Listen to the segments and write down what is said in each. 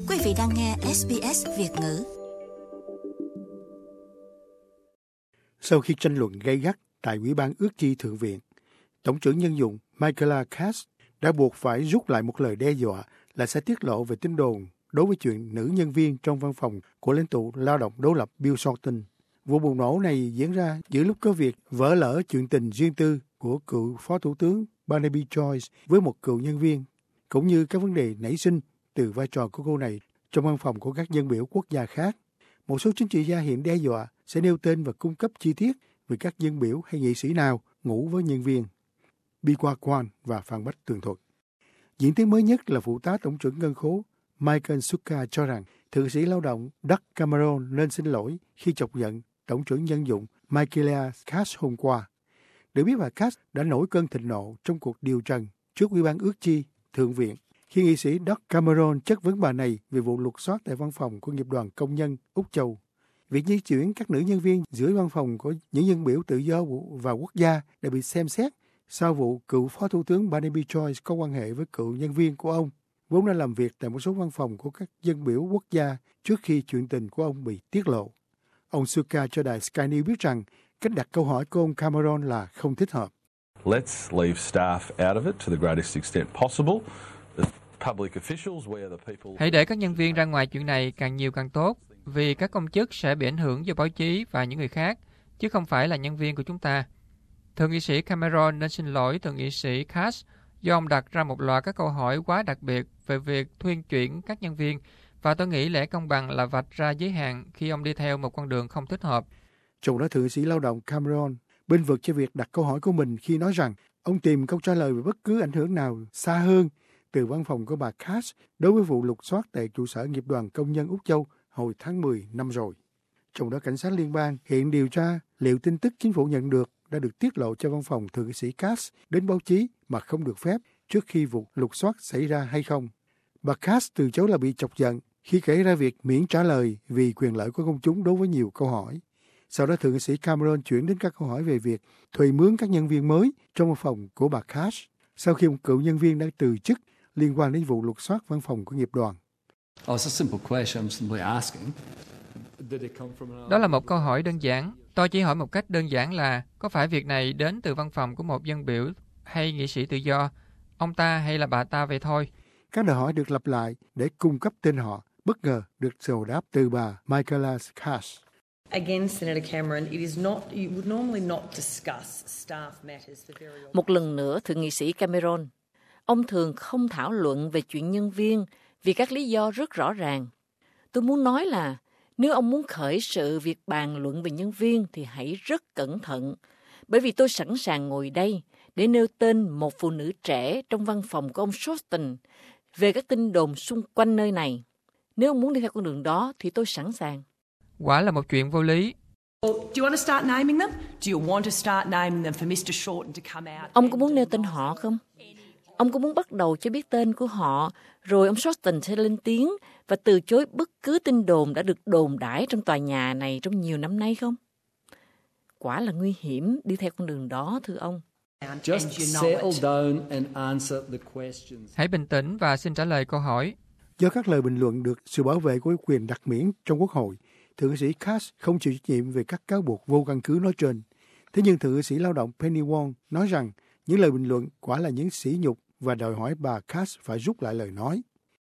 Quý vị đang nghe SBS Việt ngữ. Sau khi tranh luận gay gắt tại Ủy ban ước chi Thượng viện, Tổng trưởng Nhân dụng Michaela Cass đã buộc phải rút lại một lời đe dọa là sẽ tiết lộ về tin đồn đối với chuyện nữ nhân viên trong văn phòng của lãnh tụ lao động đối lập Bill Shorten. Vụ bùng nổ này diễn ra giữa lúc có việc vỡ lỡ chuyện tình riêng tư của cựu Phó Thủ tướng Barnaby Joyce với một cựu nhân viên, cũng như các vấn đề nảy sinh từ vai trò của cô này trong văn phòng của các dân biểu quốc gia khác. Một số chính trị gia hiện đe dọa sẽ nêu tên và cung cấp chi tiết về các dân biểu hay nghị sĩ nào ngủ với nhân viên. Bi Qua Quan và Phan Bách tường thuật. Diễn tiến mới nhất là phụ tá Tổng trưởng Ngân khố Michael Sukkar cho rằng Thượng sĩ lao động Doug Cameron nên xin lỗi khi chọc giận Tổng trưởng Nhân dụng Michaela Cass hôm qua. Được biết bà Cass đã nổi cơn thịnh nộ trong cuộc điều trần trước Ủy ban ước chi Thượng viện khi nghị sĩ Doug Cameron chất vấn bà này về vụ lục soát tại văn phòng của Nghiệp đoàn Công nhân Úc Châu. Việc di chuyển các nữ nhân viên giữa văn phòng của những dân biểu tự do và quốc gia đã bị xem xét sau vụ cựu Phó Thủ tướng Barnaby Joyce có quan hệ với cựu nhân viên của ông, vốn đã làm việc tại một số văn phòng của các dân biểu quốc gia trước khi chuyện tình của ông bị tiết lộ. Ông Sukkar cho đài Sky News biết rằng cách đặt câu hỏi của ông Cameron là không thích hợp. Let's leave staff out of it to the greatest extent possible. Hãy để các nhân viên ra ngoài chuyện này càng nhiều càng tốt, vì các công chức sẽ bị ảnh hưởng do báo chí và những người khác, chứ không phải là nhân viên của chúng ta. Thượng nghị sĩ Cameron nên xin lỗi Thượng nghị sĩ Cass do ông đặt ra một loạt các câu hỏi quá đặc biệt về việc thuyên chuyển các nhân viên, và tôi nghĩ lẽ công bằng là vạch ra giới hạn khi ông đi theo một con đường không thích hợp. Trong đó Thượng nghị sĩ lao động Cameron bênh vực cho việc đặt câu hỏi của mình khi nói rằng ông tìm câu trả lời về bất cứ ảnh hưởng nào xa hơn từ văn phòng của bà Cass đối với vụ lục soát tại trụ sở Nghiệp đoàn Công nhân Úc Châu hồi tháng 10 năm rồi. Trong đó cảnh sát liên bang hiện điều tra liệu tin tức chính phủ nhận được đã được tiết lộ cho văn phòng Thượng nghị sĩ Cass đến báo chí mà không được phép trước khi vụ lục soát xảy ra hay không. Bà Cass từ chối là bị chọc giận khi kể ra việc miễn trả lời vì quyền lợi của công chúng đối với nhiều câu hỏi. Sau đó Thượng nghị sĩ Cameron chuyển đến các câu hỏi về việc thuê mướn các nhân viên mới trong văn phòng của bà Cass sau khi một cựu nhân viên đã từ chức liên quan đến vụ lục soát văn phòng của nghiệp đoàn. Đó là một câu hỏi đơn giản. Tôi chỉ hỏi một cách đơn giản là có phải việc này đến từ văn phòng của một dân biểu hay nghị sĩ tự do, ông ta hay là bà ta vậy thôi. Các câu hỏi được lặp lại để cung cấp tên họ, bất ngờ được sự hồi đáp từ bà Michaela Cass. Một lần nữa, Thượng nghị sĩ Cameron, ông thường không thảo luận về chuyện nhân viên vì các lý do rất rõ ràng. Tôi muốn nói là nếu ông muốn khởi sự việc bàn luận về nhân viên thì hãy rất cẩn thận, bởi vì tôi sẵn sàng ngồi đây để nêu tên một phụ nữ trẻ trong văn phòng của ông Shorten về các tin đồn xung quanh nơi này. Nếu ông muốn đi theo con đường đó thì tôi sẵn sàng. Quả là một chuyện vô lý. Ông có muốn nêu tên họ không? Ông có muốn bắt đầu cho biết tên của họ, rồi ông Shorten sẽ lên tiếng và từ chối bất cứ tin đồn đã được đồn đãi trong tòa nhà này trong nhiều năm nay không? Quả là nguy hiểm đi theo con đường đó, thưa ông. Hãy bình tĩnh và xin trả lời câu hỏi. Do các lời bình luận được sự bảo vệ của quyền đặc miễn trong Quốc hội, Thượng nghị sĩ Cass không chịu trách nhiệm về các cáo buộc vô căn cứ nói trên. Thế nhưng Thượng nghị sĩ lao động Penny Wong nói rằng những lời bình luận quả là những sỉ nhục và đòi hỏi bà Cass phải rút lại lời nói.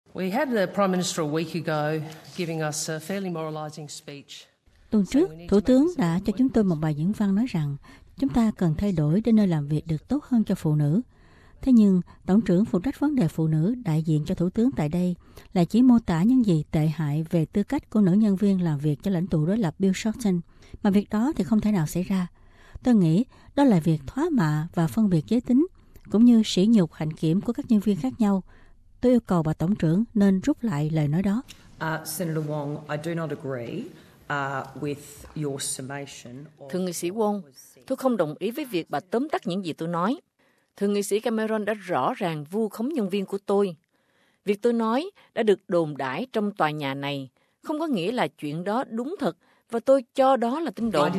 Tuần trước, Thủ tướng đã cho chúng tôi một bài diễn văn nói rằng chúng ta cần thay đổi để nơi làm việc được tốt hơn cho phụ nữ. Thế nhưng, Tổng trưởng phụ trách vấn đề phụ nữ đại diện cho Thủ tướng tại đây là chỉ mô tả những gì tệ hại về tư cách của nữ nhân viên làm việc cho lãnh tụ đối lập Bill Shorten, mà việc đó thì không thể nào xảy ra. Tôi nghĩ đó là việc thoá mạ và phân biệt giới tính, cũng như sỉ nhục hạnh kiểm của các nhân viên khác nhau. Tôi yêu cầu bà Tổng trưởng nên rút lại lời nói đó. Senator Wong, I do not agree with your summation. Thượng nghị sĩ Wong, tôi không đồng ý với việc bà tóm tắt những gì tôi nói. Thượng nghị sĩ Cameron đã rõ ràng vu khống nhân viên của tôi. Việc tôi nói đã được đồn đãi trong tòa nhà này, không có nghĩa là chuyện đó đúng thật, và tôi cho đó là tin đồn.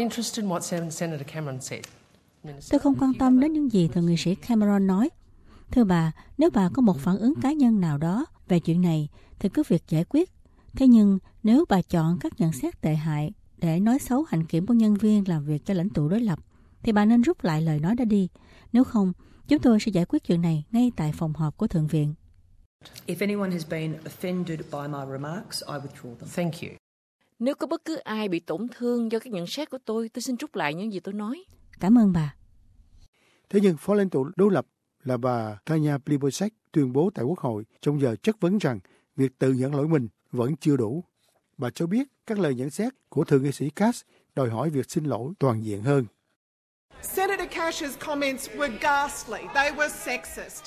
Tôi không quan tâm đến những gì Thượng nghị sĩ Cameron nói. Thưa bà, nếu bà có một phản ứng cá nhân nào đó về chuyện này thì cứ việc giải quyết. Thế nhưng nếu bà chọn các nhận xét tệ hại để nói xấu hạnh kiểm của nhân viên làm việc cho lãnh tụ đối lập, thì bà nên rút lại lời nói đó đi. Nếu không, chúng tôi sẽ giải quyết chuyện này ngay tại phòng họp của Thượng viện. If anyone has been offended by my remarks, I withdraw them. Thank you. Nếu có bất cứ ai bị tổn thương do các nhận xét của tôi xin rút lại những gì tôi nói. Cảm ơn bà. Thế nhưng phó lãnh tụ đối lập là bà Tanya Plibersek tuyên bố tại Quốc hội trong giờ chất vấn rằng việc tự nhận lỗi mình vẫn chưa đủ. Bà cho biết các lời nhận xét của thượng nghị sĩ Cash đòi hỏi việc xin lỗi toàn diện hơn. Senator Cash's comments were ghastly. They were sexist.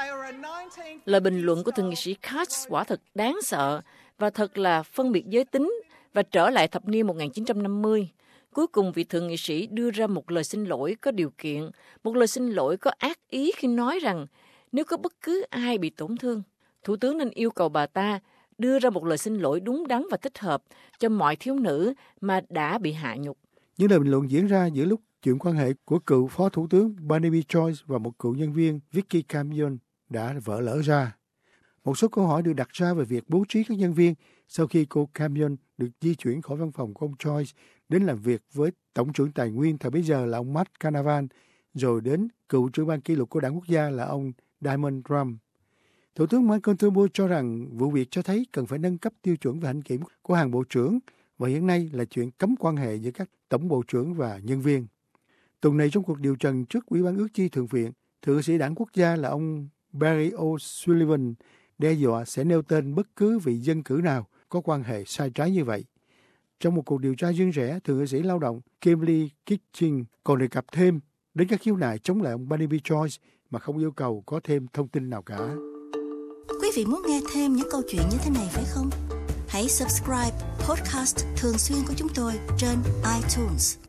Lời bình luận của thượng nghị sĩ Cash quả thật đáng sợ và thật là phân biệt giới tính và trở lại thập niên 1950. Cuối cùng vị thượng nghị sĩ đưa ra một lời xin lỗi có điều kiện, một lời xin lỗi có ác ý khi nói rằng nếu có bất cứ ai bị tổn thương, Thủ tướng nên yêu cầu bà ta đưa ra một lời xin lỗi đúng đắn và thích hợp cho mọi thiếu nữ mà đã bị hạ nhục. Những lời bình luận diễn ra giữa lúc chuyện quan hệ của cựu Phó Thủ tướng Barnaby Joyce và một cựu nhân viên Vicky Camion đã vỡ lở ra. Một số câu hỏi được đặt ra về việc bố trí các nhân viên sau khi cô Camion được di chuyển khỏi văn phòng của ông Joyce đến làm việc với Tổng trưởng Tài nguyên thời bấy giờ là ông Matt Canavan, rồi đến cựu trưởng ban kỷ luật của Đảng Quốc gia là ông Diamond Rum. Thủ tướng Malcolm Turnbull cho rằng vụ việc cho thấy cần phải nâng cấp tiêu chuẩn về hạnh kiểm của hàng bộ trưởng và hiện nay là chuyện cấm quan hệ giữa các tổng bộ trưởng và nhân viên. Tuần này trong cuộc điều trần trước Ủy ban ước chi Thượng viện, thượng nghị sĩ Đảng Quốc gia là ông Barry O'Sullivan đe dọa sẽ nêu tên bất cứ vị dân cử nào có quan hệ sai trái như vậy. Trong một cuộc điều tra riêng rẽ, thượng nghị sĩ lao động Kimberly Kitching còn đề cập thêm đến các khiếu nại chống lại ông Barnaby Joyce mà không yêu cầu có thêm thông tin nào cả. Quý vị muốn nghe thêm những câu chuyện như thế này phải không? Hãy subscribe podcast thường xuyên của chúng tôi trên iTunes.